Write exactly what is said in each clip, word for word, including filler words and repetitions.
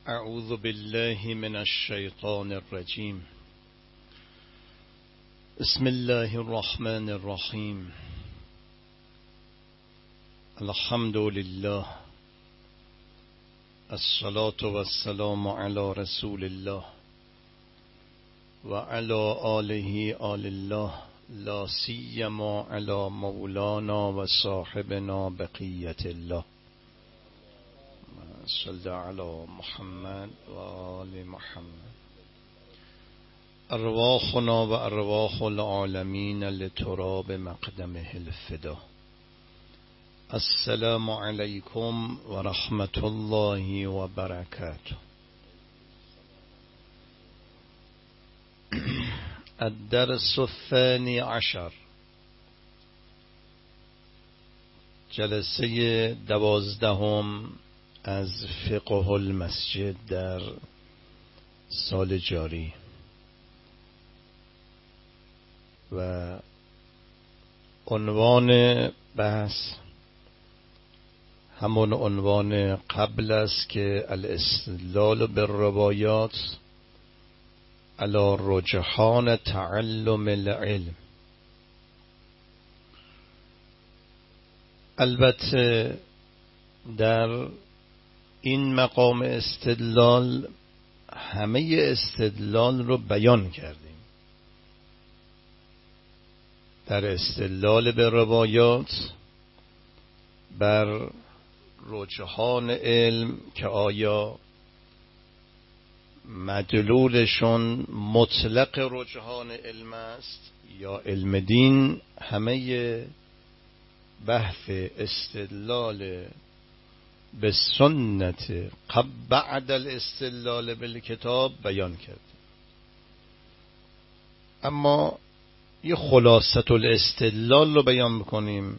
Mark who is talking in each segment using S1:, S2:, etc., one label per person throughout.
S1: اعوذ بالله من الشیطان الرجیم. بسم الله الرحمن الرحیم. الحمد لله، الصلاة والسلام علی رسول الله و علی آله آل الله، لا سیما علی مولانا و صاحبنا بقیت الله. صلی علی محمد و آل محمد. ارواحنا و ارواح العالمین لتراب مقدمه الفدا. السلام علیکم و رحمت الله و برکاته. الدرس الثاني عشر، جلسه دوازدهم از فقه المسجد در سال جاری و عنوان بحث همون عنوان قبل است که الاستدلال بالروایات علی رجحان تعلم العلم. البته در این مقام استدلال همه استدلال رو بیان کردیم. در استدلال به روایات بر رجحان علم که آیا مدلولشون مطلق رجحان علم است یا علم دین، همه بحث استدلال به سنت قبل بعد الاستدلال بالکتاب بیان کرد. اما یه خلاصه الاستدلال رو بیان میکنیم.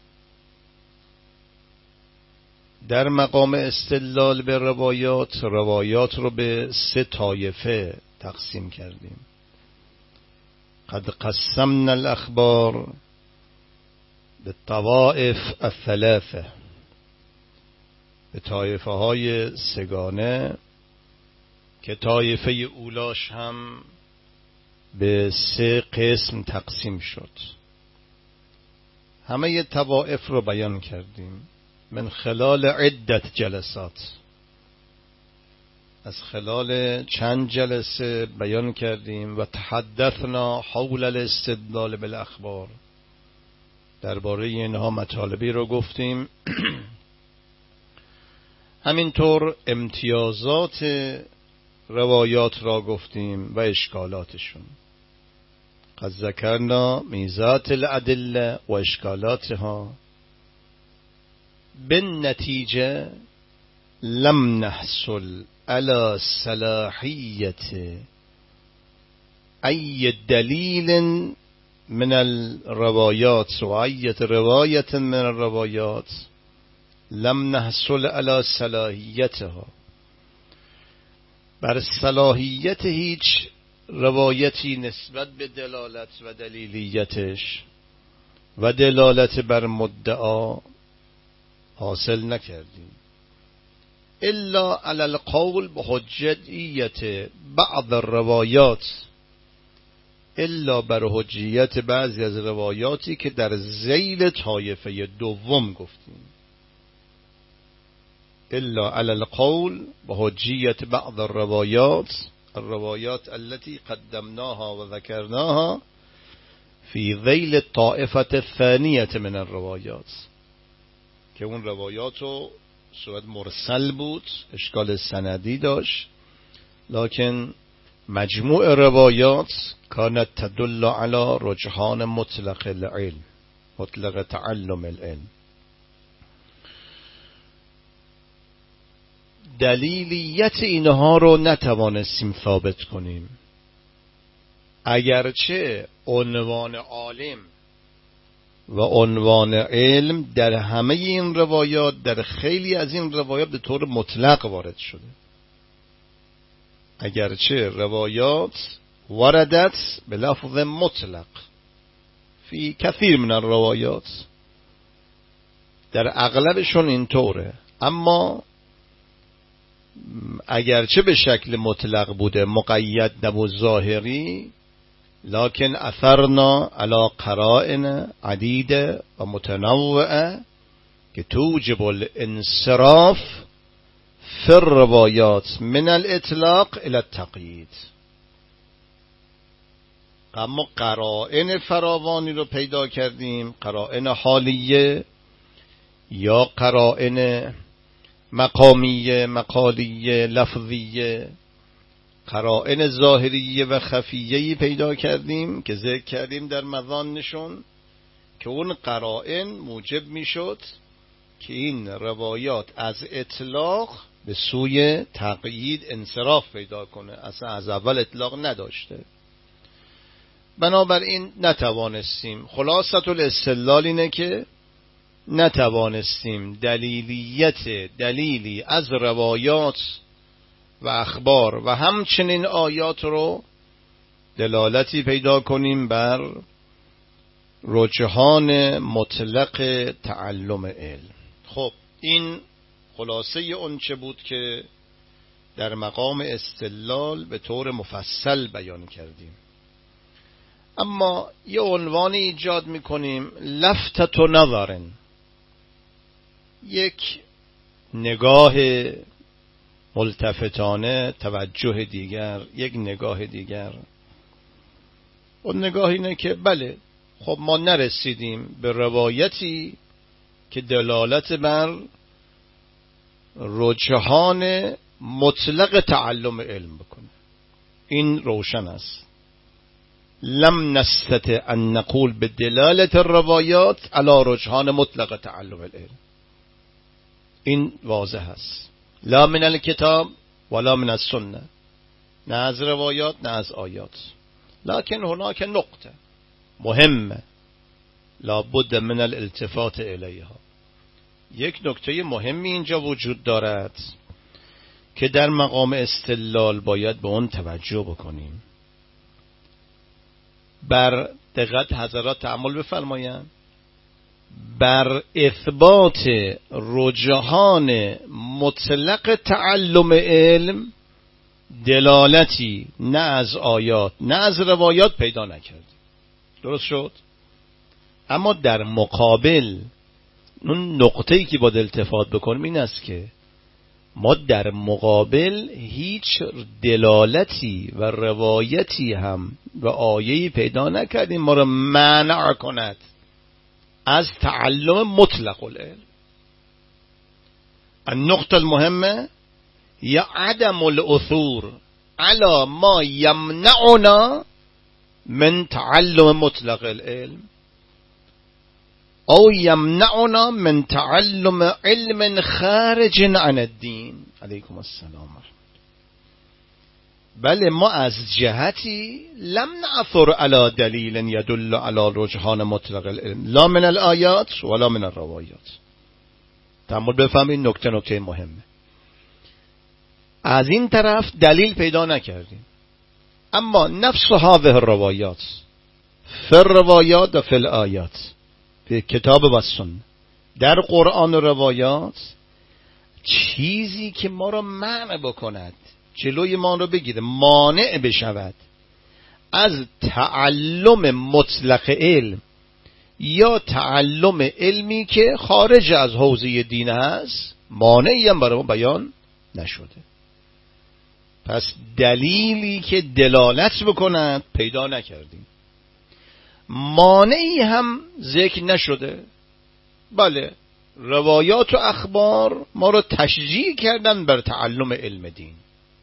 S1: در مقام استدلال به روایات، روایات رو به سه طایفه تقسیم کردیم. قد قسمنا الاخبار بالطوائف الثلاثه، به طایفه های سگانه که طایفه اولاش هم به سه قسم تقسیم شد. همه طوائف رو بیان کردیم من خلال عدت جلسات، از خلال چند جلسه بیان کردیم و تحدثنا حول الاستدلال بالاخبار، درباره اینها مطالبی رو گفتیم. همینطور امتیازات روایات را گفتیم و اشکالاتشون. قد ذکرنا میزات الادله و اشکالاتها. بالنتیجه لم نحصل على صلاحیت ای دلیل من الروایات و ای روایت من الروایات لم نحصل على صلاحیتها، بر صلاحیت هیچ روایتی نسبت به دلالت و دلیلیتش و دلالت بر مدعا حاصل نکردیم. الا علی القول بحجیت بعض الروایات، الا بر حجیت بعضی از روایاتی که در ذیل طایفه دوم گفتیم. الا علی القول بحجیت بعض الروایات، الروایات التي قدمناها و ذکرناها فی ذیل الطائفة الثانیة من الروایات، که اون روایات رو صورت مرسل بود، اشکال سندی داشت، لکن مجموع روایات کانت تدل علی رجحان مطلق العلم، مطلق تعلم العلم. دلیلیت اینها رو نتوانستیم ثابت کنیم، اگرچه عنوان عالم و عنوان علم در همه این روایات، در خیلی از این روایات به طور مطلق وارد شده. اگرچه روایات وردت به لفظ مطلق فی کثیر من الروایات، در اغلبشون اینطوره، اما اگرچه به شکل مطلق بوده، مقید نبود ظاهری، لکن اثرنا علی قرائن عدیده و متنوعه که توجب الانصراف فی الروایات من الاطلاق الى التقیید. اما قرائن فراوانی رو پیدا کردیم، قرائن حالیه یا قرائن مقامیه، مقالیه، لفظیه، قرائن ظاهریه و خفیه‌ای پیدا کردیم که ذکر کردیم در مظانشون، که اون قرائن موجب میشد که این روایات از اطلاق به سوی تقیید انصراف پیدا کنه، اصلا از اول اطلاق نداشته. بنابراین نتوانستیم، خلاصة الاستدلال اینه که نتوانستیم دلیلیت دلیلی از روایات و اخبار و همچنین آیات رو دلالتی پیدا کنیم بر رجحان مطلق تعلم علم. خب این خلاصه اون چه بود که در مقام استدلال به طور مفصل بیان کردیم. اما یه عنوانی ایجاد میکنیم، لفتت و نظرن، یک نگاه ملتفتانه، توجه دیگر، یک نگاه دیگر. اون نگاه اینه که بله، خب ما نرسیدیم به روایتی که دلالت بر رجحان مطلق تعلم علم بکنه، این روشن است. لم نستطع ان نقول بدلالة الروایات على رجحان مطلق تعلم العلم، این واضح است. لا من الكتاب ولا من السنه، نه از روایات نه از آیات. لكن هناك نقطه مهمه لا بد من الالتفات الیها، یک نکته مهمی اینجا وجود دارد که در مقام استدلال باید به اون توجه بکنیم. بر دقت حضرات تأمل بفرمایند، بر اثبات رجحان مطلق تعلم علم دلالتی نه از آیات نه از روایات پیدا نکردیم. درست شد؟ اما در مقابل اون نقطه‌ای که باید التفات بکنیم این است که ما در مقابل هیچ دلالتی و روایتی هم و آیه‌ای پیدا نکردیم ما را منع کند از تعلم مطلق العلم. النقطه المهمه یا عدم العثور على ما یمنعنا من تعلم مطلق العلم او یمنعنا من تعلم علم خارج عن الدین. علیکم السلام. بله، ما از جهتی لم نعثر على دلیل يدل على رجحان مطلق العلم لا من الآیات ولا من الروایات. تأمل بفهمید، نکته نکته مهمه. از این طرف دلیل پیدا نکردیم، اما نفس هذه الروایات فی الروایات و فی الآیات، فی کتاب و سنت، در قرآن و روایات چیزی که ما را منع بکند، جلوی ما رو بگیره، مانع بشود از تعلم مطلق علم یا تعلم علمی که خارج از حوزه دین هست، مانعی هم برای ما بیان نشده. پس دلیلی که دلالت بکند پیدا نکردیم، مانعی هم ذکر نشده. بله، روایات و اخبار ما رو تشجیع کردن بر تعلم علم دین.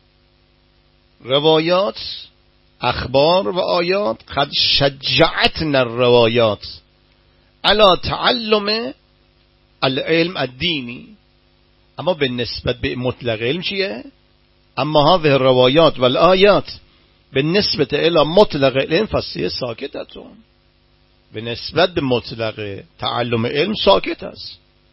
S1: روایات، اخبار و آیات قد شجعتنا الروایات على تعلم العلم الدینی. اما به نسبت به مطلق علم چیه؟ اما هذه الروایات والآیات بالنسبة الى مطلق علم فصیه ساکتتون، به نسبت به مطلق تعلم علم ساکت است.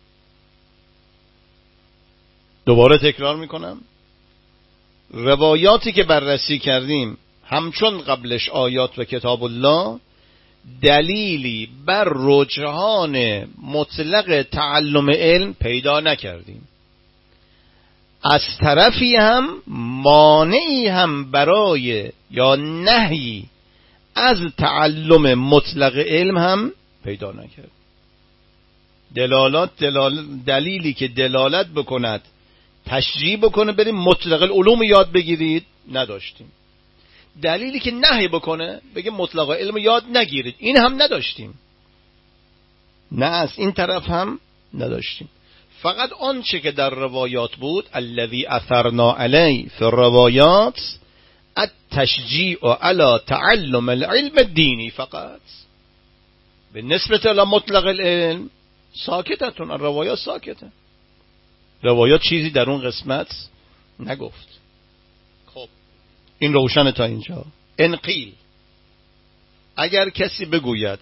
S1: دوباره تکرار میکنم، روایاتی که بررسی کردیم همچون قبلش آیات و کتاب الله دلیلی بر رجحان مطلق تعلم علم پیدا نکردیم. از طرفی هم مانعی هم برای یا نهی از تعلم مطلق علم هم پیدا نکرد. دلالات دلال دلیلی که دلالت بکند، تشریح بکنه بریم مطلق العلوم یاد بگیرید نداشتیم. دلیلی که نهی بکنه بگه مطلق علم یاد نگیرید، این هم نداشتیم. نه از این طرف هم نداشتیم. فقط آنچه که در روایات بود، الذی اثرنا علی فی الروایات التشجیع علی تعلم العلم الدینی فقط. بالنسبه الی مطلق العلم ساکتتون، الروایات ساکته. روایات چیزی در اون قسمت نگفت. خب این روشن تا اینجا. انقیل، اگر کسی بگوید،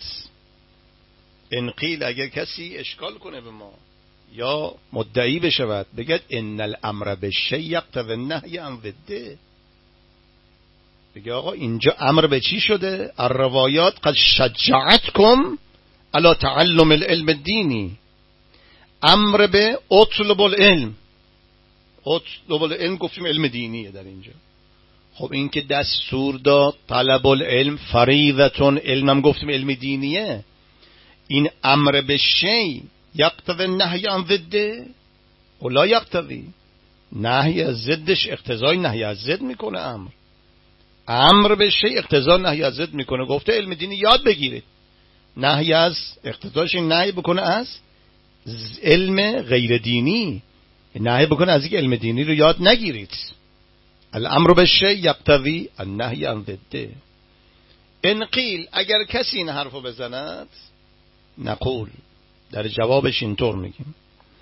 S1: انقیل اگر کسی اشکال کنه به ما یا مدعی بشود بگد ان الامر بالشیء یقتضی النهی عن ضده، بگه آقا اینجا امر به چی شده؟ الروایات قد شجعتکم علی تعلم العلم الدینی، امر به اطلب العلم. اطلب العلم گفتیم علم دینیه در اینجا. خب این که دستور داد طلب العلم فریضتون، علمم گفتیم علم دینیه. این امر به شی یقتضی النهی عن ضده ولا یقتضی، نهی از ضدش اقتضای نهی از ضد میکنه. امر امر به شی اقتضا نهی از ضد میکنه. گفته علم دینی یاد بگیرید، نهی از اقتضاش نهی بکنه از علم غیر دینی، نهی بکنه از یک علم دینی رو یاد نگیرید. الامر بالشیء یقتضی النهی عن ضده. ان قیل، اگر کسی این حرفو بزند، نقول، در جوابش اینطور میگیم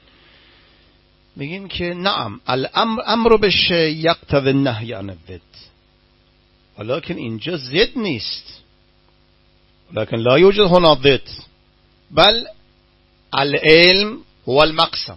S1: میگیم که نعم الامر امر بالشیء یقتضی النهی عن الضد، ولكن اینجا ضد نیست، ولكن لا یوجد هنا ضد، بل العلم هو المقسم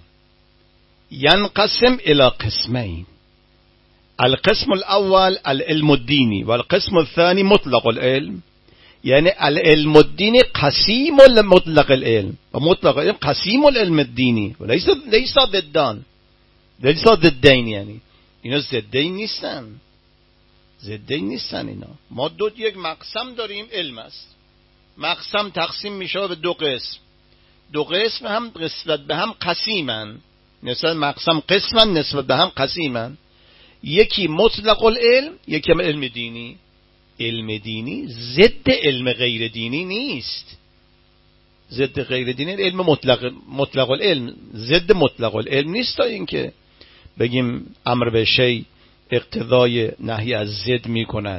S1: ينقسم الى قسمين، القسم الاول العلم الديني والقسم الثاني مطلق العلم. يعني العلم الديني قسيم مطلق العلم، ومطلق العلم قسيم العلم الديني، وليس ليس ضدان، ليس ضدين. يعني اینا ضدین نیستن، ضدین نیستن اینا. ما دو یک مقسم داریم، علم است. مقسم تقسیم میشه به دو قسم، دو قسم هم نسبت به هم قسیمن، نسبت مقسم قسمن نسبت به هم قسیمن. یکی مطلق العلم، یکی هم علم دینی. علم دینی ضد علم غیر دینی نیست. ضد غیر دینی علم مطلق مطلق العلم ضد مطلق العلم نیست. تا اینکه بگیم امر به شی اقتضای نهی از ضد می کند.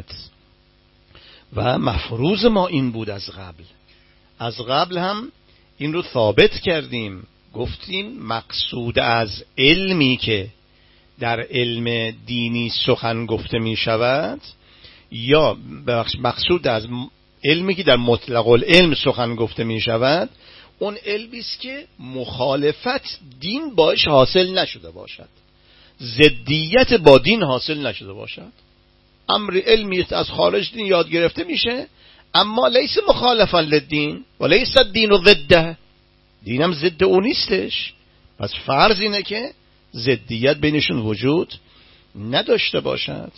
S1: و مفروض ما این بود از قبل، از قبل هم این رو ثابت کردیم، گفتیم مقصود از علمی که در علم دینی سخن گفته می شود، یا مقصود از علمی که در مطلق العلم سخن گفته می شود، اون علمی است که مخالفت دین باش حاصل نشده باشد، ضدیت با دین حاصل نشده باشد. امر علمی است از خارج دین یاد گرفته میشه، اما لیس مخالفا للدین و لیس الدین ضده، دینم ضد اون نیستش. پس فرض اینه که ضدیت بینشون وجود نداشته باشد.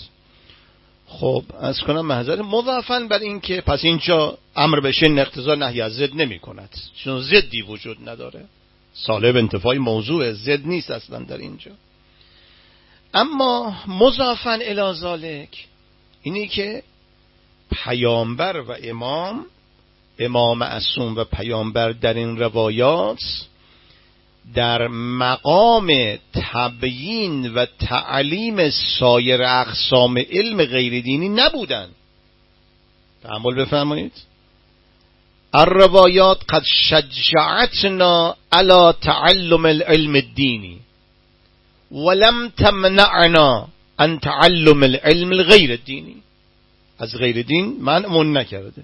S1: خب از کنم محضر مضافاً بر این که پس اینجا امر به شیء اقتضا نهی از ضد نمی کند، چون ضدی وجود نداره، صالح انتفاع موضوع ضد نیست اصلا در اینجا. اما مضافاً الی ذالک اینی که پیامبر و امام امام معصوم و پیامبر در این روایات در مقام تبیین و تعلیم سایر اقسام علم غیر دینی نبودند. تأمل بفرمایید. الروایات قد شجعتنا على تعلم العلم الدینی ولم تمنعنا عن تعلم العلم الغیر الدینی، از غیر دین منعمون نکرده.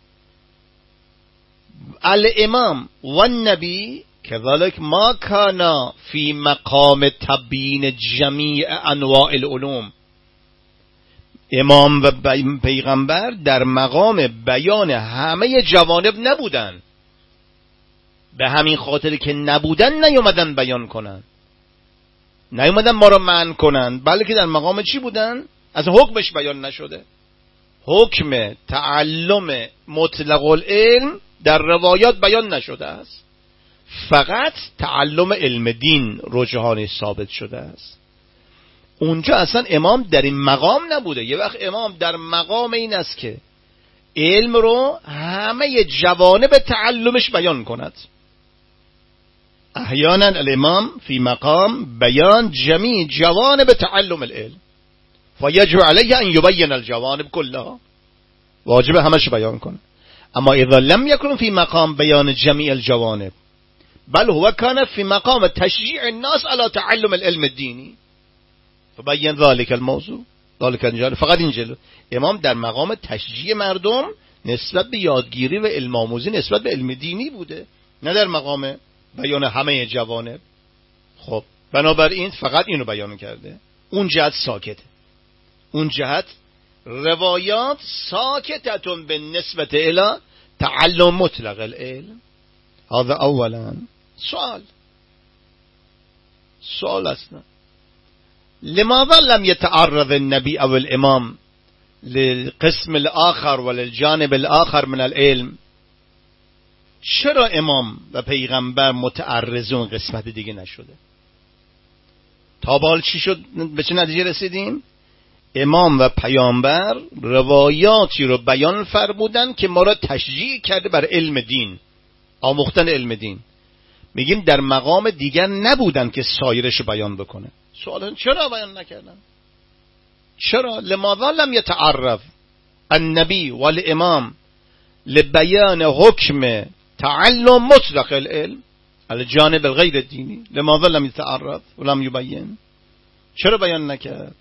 S1: الامام و النبی كذلك ما كان في مقام تبیین جمیع انواع العلوم، امام و پیغمبر در مقام بیان همه جوانب نبودن، به همین خاطر که نبودن نیومدن بیان کنن. نیومدن ما رو منع کنن، بلکه در مقام چی بودن؟ از حکمش بیان نشده. حکم تعلم مطلق العلم در روایات بیان نشده است، فقط تعلم علم دین رجحانش ثابت شده است. اونجا اصلا امام در این مقام نبوده. یه وقت امام در مقام این است که علم رو همه جوانب تعلمش بیان کند. احیانا الامام فی مقام بیان جمیع جوانب تعلم العلم فیجب علیه ان یبین الجوانب کلها، واجب همش بیان کنه. اما اذا لم یکن فی مقام بیان جمیع الجوانب بل هو کان فی مقام تشجیع الناس علی تعلم العلم الدینی فبین ذلك الموضوع ذلك الجانب. فقط این جلو امام در مقام تشجیع مردم نسبت به یادگیری و علم آموزی نسبت به علم دینی بوده، نه در مقام بیان همه جوانب. خب بنابراین فقط اینو بیان کرده. اون جهت ساکته، اون جهت روایات ساکتتون به نسبت الی تعلم مطلق العلم. هذا اولا. سوال سوال اصلا لماذا لم يتعرض النبي او الامام للقسم الاخر وللجانب الاخر من العلم؟ چرا امام و پیغمبر متعرض اون قسمت دیگه نشده؟ تا بال چی شد؟ به چه نتیجه رسیدیم؟ امام و پیامبر روایاتی رو بیان فرمودن که ما را تشجیع کرده بر علم دین، آموختن علم دین. میگیم در مقام دیگر نبودن که سایرش بیان بکنه. سوال چرا بیان نکردن؟ چرا؟ لماذا لم يتعرف النبي والامام لبيان حكم تعلم مطلق العلم على الجانب الغیر الدینی؟ لماذا لم يتعرف ولم يبين؟ چرا بیان نکرد؟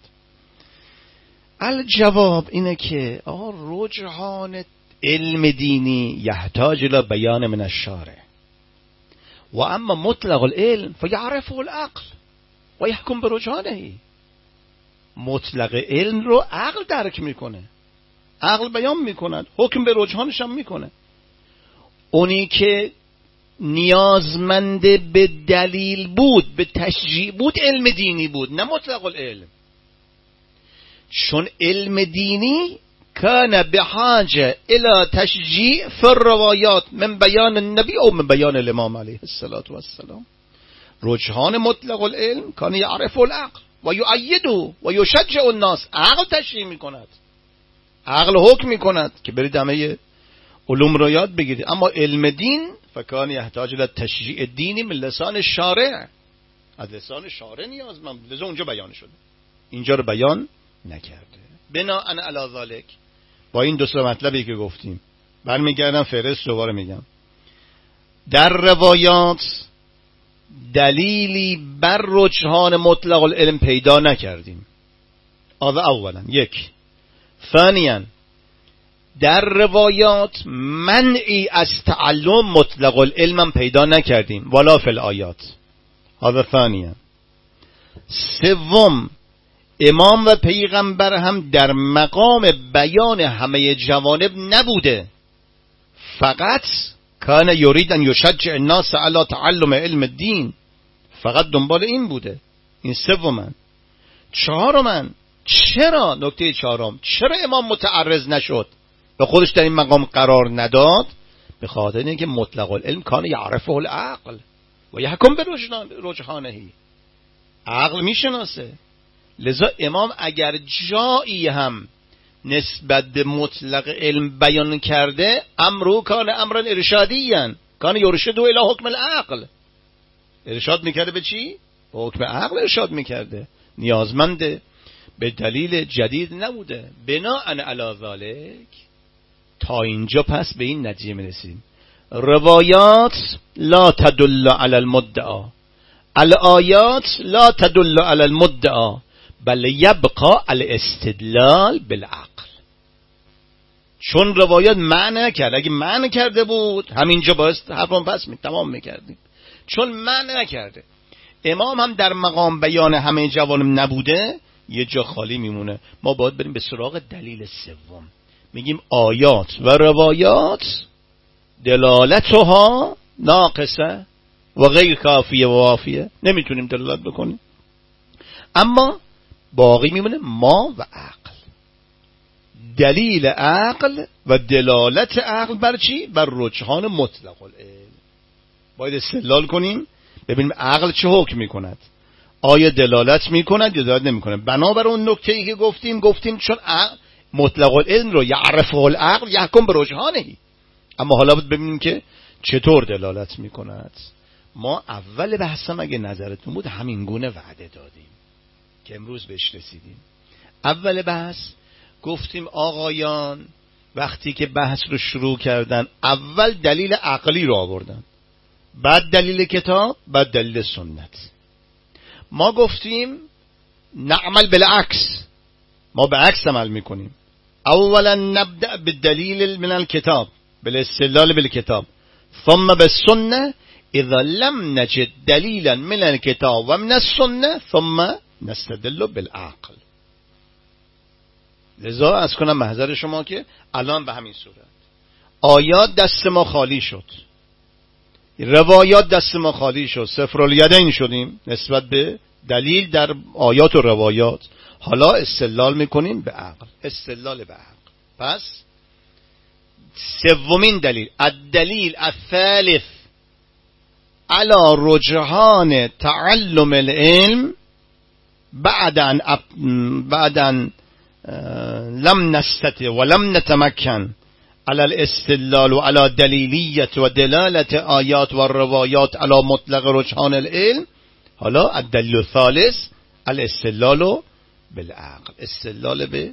S1: الجواب اینه که آه رجحان علم دینی یحتاج الى بیان من الشارع و اما مطلق العلم فیعرفه العقل و یحکم برجحانه. مطلق علم رو عقل درک میکنه، عقل بیان میکند، حکم به رجحانش هم میکنه. اونی که نیازمند به دلیل بود، به تشجیع بود، علم دینی بود، نه مطلق العلم. چون علم دینی کان بحاجه الى تشجیع فی الروایات من بیان النبی او من بیان الامام علیه السلام. رجحان مطلق العلم کان یعرف العقل و یؤیده و یشجع الناس. عقل تشریح میکند، عقل حکم میکند که برید همه علوم رو یاد بگیرید. اما علم دین فکان یحتاج الى تشجیع دینی من لسان شارع، از لسان شارع نیازمند، لذا اونجا بیان شده، اینجا رو بیان نکرده. بناء علی ذلک با این دو سه مطلبی که گفتیم برمیگردم فهرست دوباره میگم. در روایات دلیلی بر رجحان مطلق العلم پیدا نکردیم. هذا اولا. یک. ثانیا در روایات منعی از تعلم مطلق العلم پیدا نکردیم ولا فی الآیات. هذا ثانیا. سوم امام و پیغمبر هم در مقام بیان همه جوانب نبوده، فقط کان یرید ان یشجع الناس علی تعلم علم الدین، فقط دنبال این بوده. این سومن. چهارمن چرا نکته چهارم چرا امام متعرض نشد و خودش در این مقام قرار نداد؟ به خاطر اینکه مطلق العلم کان یعرفه العقل و یحکم برجحانه، عقل میشناسه. لذا امام اگر جایی هم نسبت به مطلق علم بیان کرده امرو کان امرا ارشادیان کان یرشد الی حکم العقل، ارشاد میکرده به چی؟ به حکم عقل ارشاد میکرده، نیازمند به دلیل جدید نبوده. بناء علی ذلک تا اینجا پس به این نتیجه میرسیم روایات لا تدل علی المدعا، الآیات لا تدل علی المدعا بل یبقى الاستدلال بالعقل. چون روایات معنی کرد، اگه معنی کرده بود همینجا باید حرفم پس می تمام میکردیم. چون معنی نکرده، امام هم در مقام بیان همه جوانب نبوده، یه جا خالی میمونه. ما باید بریم به سراغ دلیل سوم. میگیم آیات و روایات دلالتها ناقصه و غیر کافیه و وافیه، نمیتونیم دلالت بکنیم. اما باقی میمونه ما و عقل. دلیل عقل و دلالت عقل بر چی؟ بر رجحان مطلق العلم. باید استدلال کنیم ببینیم عقل چه حکم میکند، آیا دلالت میکند یا دلالت نمیکند. بنابر اون نکته‌ای که گفتیم گفتیم چون عقل مطلق العلم رو یعرفه العقل یحکم به رجحانه. اما حالا ببینیم که چطور دلالت میکند. ما اول بحثم اگه نظرتون بود همین گونه وعده دادیم که امروز بهش رسیدیم. اول بحث گفتیم آقایان وقتی که بحث رو شروع کردن اول دلیل عقلی رو آوردن، بعد دلیل کتاب، بعد دلیل سنت. ما گفتیم نعمل بالعکس، ما به عکس عمل میکنیم. اولا نبدأ بالدلیل من الكتاب بالاستدلال بالكتاب ثم بالسنة اذا لم نجد دلیلا من الكتاب و من السنة ثم نستدل بالعقل. لذا از کنم محضر شما که الان به همین صورت آیات دست ما خالی شد، روایات دست ما خالی شد، صفر الیدین شدیم نسبت به دلیل در آیات و روایات. حالا استدلال میکنیم به عقل، استدلال به عقل. پس سومین دلیل الدلیل الثالث على رجحان تعلم العلم بعد ان بعد ان لم نستطع ولم نتمكن على الاستدلال و على دلیلیت و دلالت آیات و روایات على مطلق رجحان العلم. حالا الدلیل الثالث الاستدلال بالعقل، استدلال به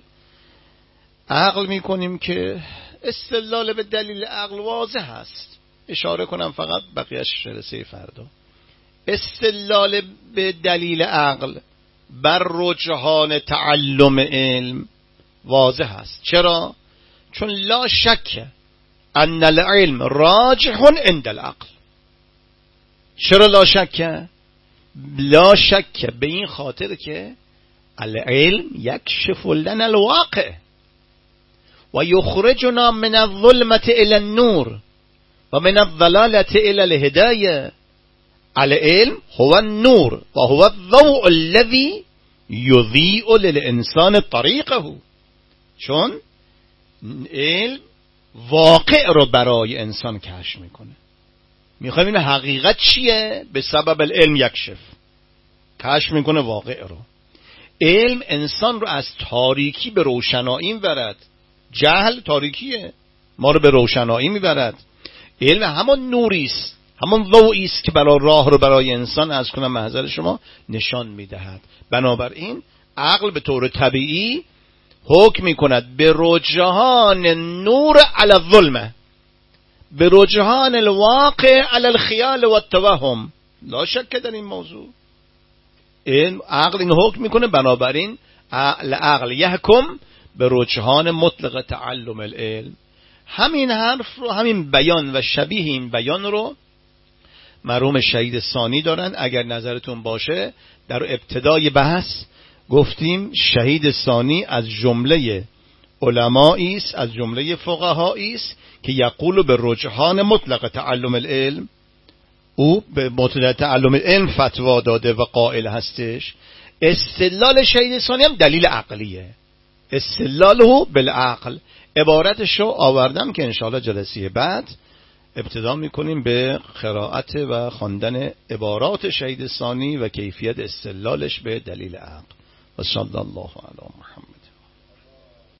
S1: عقل میکنیم که استدلال به دلیل عقل واضح است. اشاره کنم فقط بقیهش رسه فردا. استدلال به دلیل عقل بر رجحان تعلم علم واضح است. چرا؟ چون لا شک ان العلم راجح عند العقل. چرا لا شک؟ لا شک به این خاطر که العلم یکشف لنا الواقع و یخرجنا من الظلمة الى النور و من الضلالة الى الهدایه. العلم هو النور و هو الضوء الذي یضیء للانسان طریقه. چون علم واقع رو برای انسان کشف میکنه. میخوایم این حقیقت چیه؟ به سبب العلم یکشف، کشف میکنه واقع رو. علم انسان رو از تاریکی به روشنایی میبرد. جهل تاریکیه، ما رو به روشنایی میبرد. علم همون نوری است، همون ضوئی است که برای راه رو برای انسان از کنم محضر شما نشان میدهد. بنابراین عقل به طور طبیعی حکم میکند به رجحان نور علی الظلمه، به رجحان الواقع علی الخیال و التوهم. لا شک در این موضوع این عقل این حکم میکنه. بنابراین عقل یحکم به رجحان مطلق تعلم العلم. همین حرف رو، همین بیان و شبیه این بیان رو مرحوم شهید ثانی دارن. اگر نظرتون باشه در ابتدای بحث گفتیم شهید ثانی از جمله علمایی است، از جمله فقهایی است که یقول به رجحان مطلق تعلم العلم. او به مطلق تعلم العلم فتوا داده و قائل هستش. استدلال شهید ثانی هم دلیل عقلیه، استدلاله بالعقل. عبارتشو آوردم که انشاءالله جلسه بعد ابتدا میکنیم به قرائت و خواندن عبارات شهید ثانی و کیفیت استدلالش به دلیل عقل. و صلی الله علی محمد.